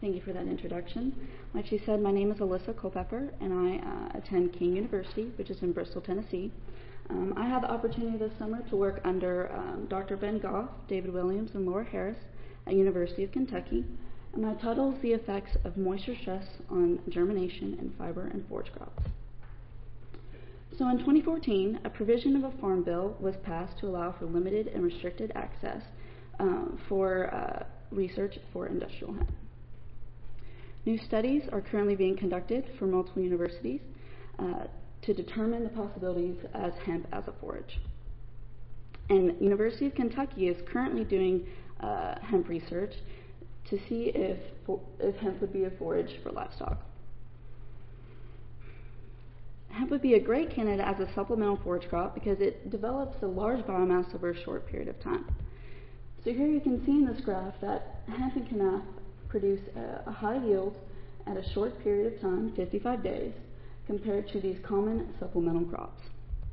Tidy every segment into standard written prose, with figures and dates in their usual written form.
Thank you for that introduction. Like she said, my name is Alyssa Culpepper, and I attend King University, which is in Bristol, Tennessee. I had the opportunity this summer to work under Dr. Ben Goff, David Williams, and Laura Harris at University of Kentucky, and my title is The Effects of Moisture Stress on Germination in Fiber and Forage Crops. So in 2014, a provision of a farm bill was passed to allow for limited and restricted access for research for industrial hemp. New studies are currently being conducted for multiple universities to determine the possibilities as hemp as a forage. And University of Kentucky is currently doing hemp research to see if hemp would be a forage for livestock. Hemp would be a great candidate as a supplemental forage crop because it develops a large biomass over a short period of time. So here you can see in this graph that hemp and calf produce a high yield at a short period of time, 55 days, compared to these common supplemental crops.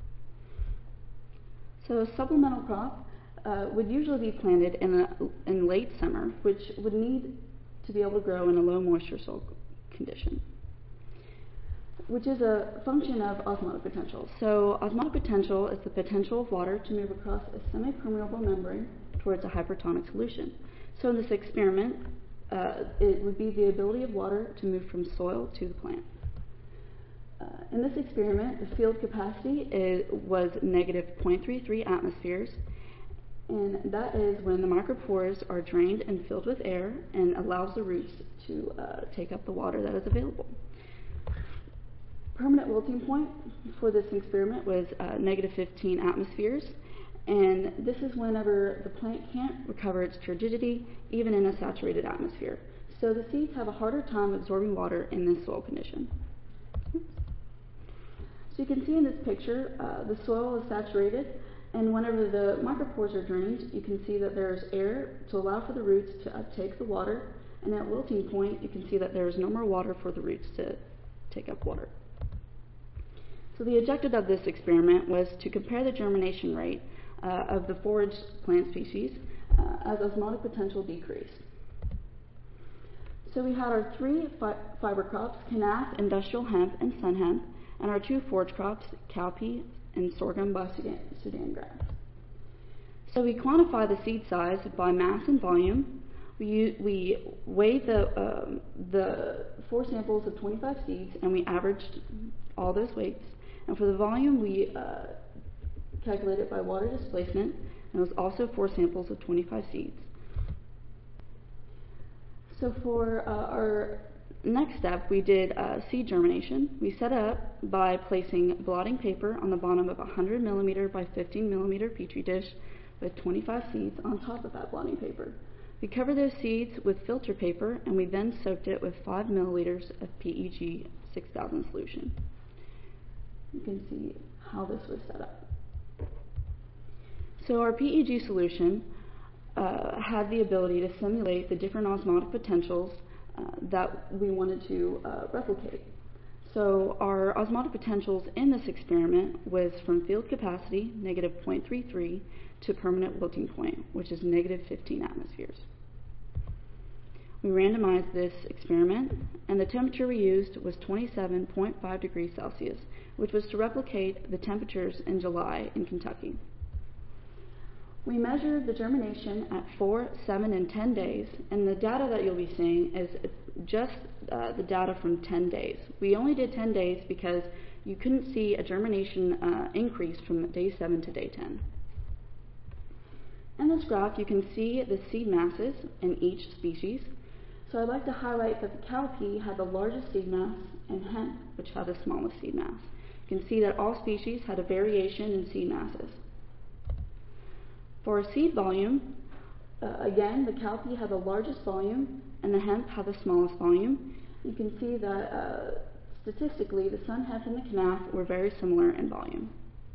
So a supplemental crop would usually be planted in late summer, which would need to be able to grow in a low moisture soil condition, which is a function of osmotic potential. So osmotic potential is the potential of water to move across a semi-permeable membrane towards a hypertonic solution. So in this experiment, it would be the ability of water to move from soil to the plant. In this experiment, the field capacity was negative 0.33 atmospheres, and that is when the micropores are drained and filled with air and allows the roots to take up the water that is available. Permanent wilting point for this experiment was negative 15 atmospheres, and this is whenever the plant can't recover its turgidity even in a saturated atmosphere. So the seeds have a harder time absorbing water in this soil condition. So you can see in this picture, the soil is saturated, and whenever the micropores are drained, you can see that there's air to allow for the roots to uptake the water, and at wilting point, you can see that there's no more water for the roots to take up water. So the objective of this experiment was to compare the germination rate of the forage plant species as osmotic potential decreased. So we had our three fiber crops, Canaf, industrial hemp, and sun hemp, and our two forage crops, cowpea and sorghum by Sudan grass. So we quantify the seed size by mass and volume. We weighed the 4 samples of 25 seeds, and we averaged all those weights. And for the volume, we calculated by water displacement, and it was also 4 samples of 25 seeds. So for our next step, we did seed germination. We set up by placing blotting paper on the bottom of a 100 millimeter by 15 millimeter petri dish with 25 seeds on top of that blotting paper. We covered those seeds with filter paper, and we then soaked it with 5 milliliters of PEG 6000 solution. You can see how this was set up. So our PEG solution had the ability to simulate the different osmotic potentials that we wanted to replicate. So our osmotic potentials in this experiment was from field capacity, negative 0.33, to permanent wilting point, which is negative 15 atmospheres. We randomized this experiment, and the temperature we used was 27.5 degrees Celsius, which was to replicate the temperatures in July in Kentucky. We measured the germination at 4, 7, and 10 days, and the data that you'll be seeing is just the data from 10 days. We only did 10 days because you couldn't see a germination increase from day 7 to day 10. In this graph, you can see the seed masses in each species. So I'd like to highlight that the cowpea had the largest seed mass and hemp, which had the smallest seed mass. You can see that all species had a variation in seed masses. For seed volume, again, the cowpea had the largest volume and the hemp had the smallest volume. You can see that statistically, the sun hemp and the canaf were very similar in volume.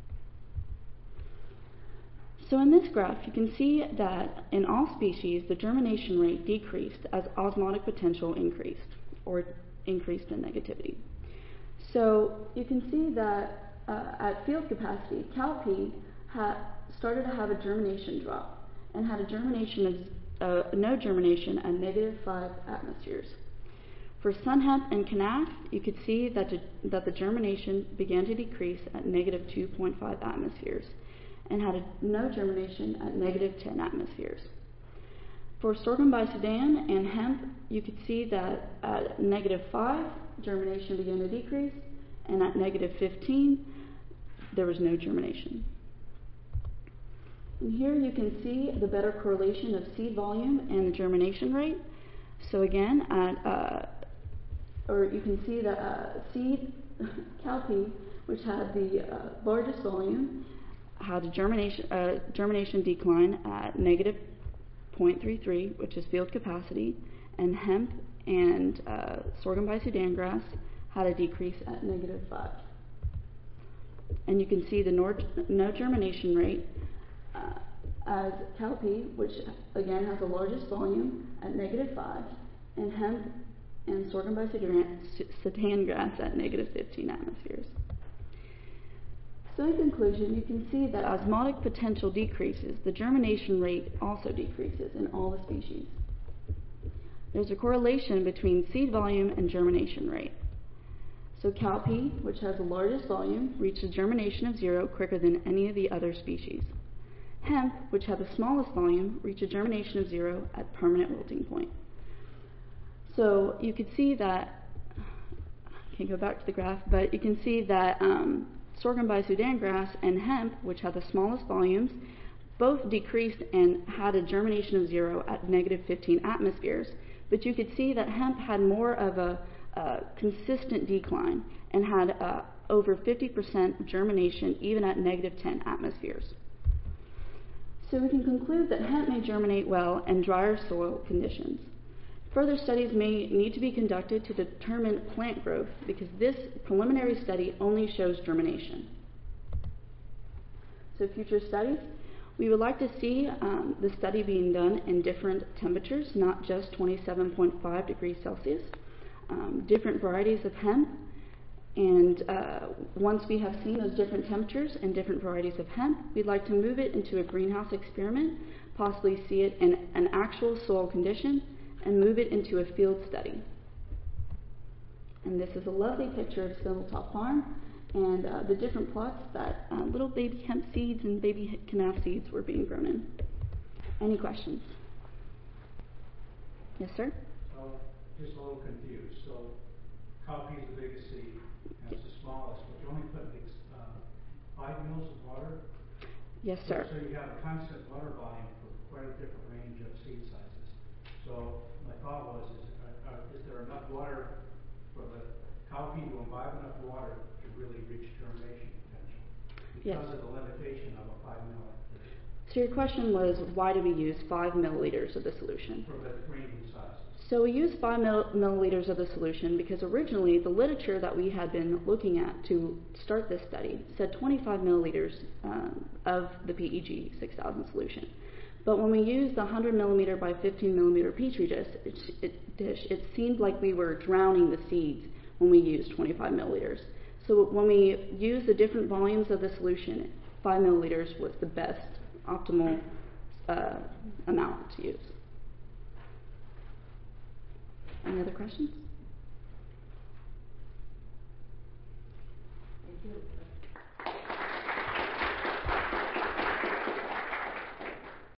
So in this graph, you can see that in all species, the germination rate decreased as osmotic potential increased, or increased in negativity. So you can see that at field capacity, cowpea started to have a germination drop and had a germination no germination at -5 atmospheres. For sun hemp and canaf, you could see that the germination began to decrease at -2.5 atmospheres and had no germination at -10 atmospheres. For sorghum by Sudan and hemp, you could see that at -5, germination began to decrease, and at -15, there was no germination. And here you can see the better correlation of seed volume and the germination rate. So again, you can see that seed cowpea, which had the largest volume, had a germination decline at -0.33, which is field capacity, and hemp and sorghum by Sudan grass had a decrease at -5. And you can see the no germination rate as cowpea, which again has the largest volume, at -5, and hemp and sorghum by Sudan grass at -15 atmospheres. So in conclusion, you can see that osmotic potential decreases, the germination rate also decreases in all the species. There's a correlation between seed volume and germination rate. So cowpea, which has the largest volume, reached a germination of 0 quicker than any of the other species. Hemp, which had the smallest volume, reached a germination of 0 at permanent wilting point. So you could see that, I can't go back to the graph, but you can see that sorghum by Sudan grass and hemp, which had the smallest volumes, both decreased and had a germination of 0 at -15 atmospheres. But you could see that hemp had more of a consistent decline and had over 50% germination even at -10 atmospheres. So we can conclude that hemp may germinate well in drier soil conditions. Further studies may need to be conducted to determine plant growth because this preliminary study only shows germination. So future studies, we would like to see the study being done in different temperatures, not just 27.5 degrees Celsius, different varieties of hemp, and once we have seen those different temperatures and different varieties of hemp, we'd like to move it into a greenhouse experiment, possibly see it in an actual soil condition, and move it into a field study. And this is a lovely picture of Spindletop Farm and the different plots that little baby hemp seeds and baby canaf seeds were being grown in. Any questions? Yes, sir? Just a little confused. So cowpea is the biggest seed and it's the smallest, but you only put 5 mils of water? Yes, sir. So you have a constant water volume for quite a different range of seed sizes. So my thought was, is there enough water for the cowpea to imbibe enough water to really reach germination potential? Because of the limitation of a 5 milliliter. So your question was, why do we use 5 milliliters of the solution? For the ranging sizes. So we used 5 milliliters of the solution because originally the literature that we had been looking at to start this study said 25 milliliters of the PEG 6000 solution. But when we used the 100 millimeter by 15 millimeter petri dish, it seemed like we were drowning the seeds when we used 25 milliliters. So when we used the different volumes of the solution, 5 milliliters was the best optimal amount to use. Any other questions?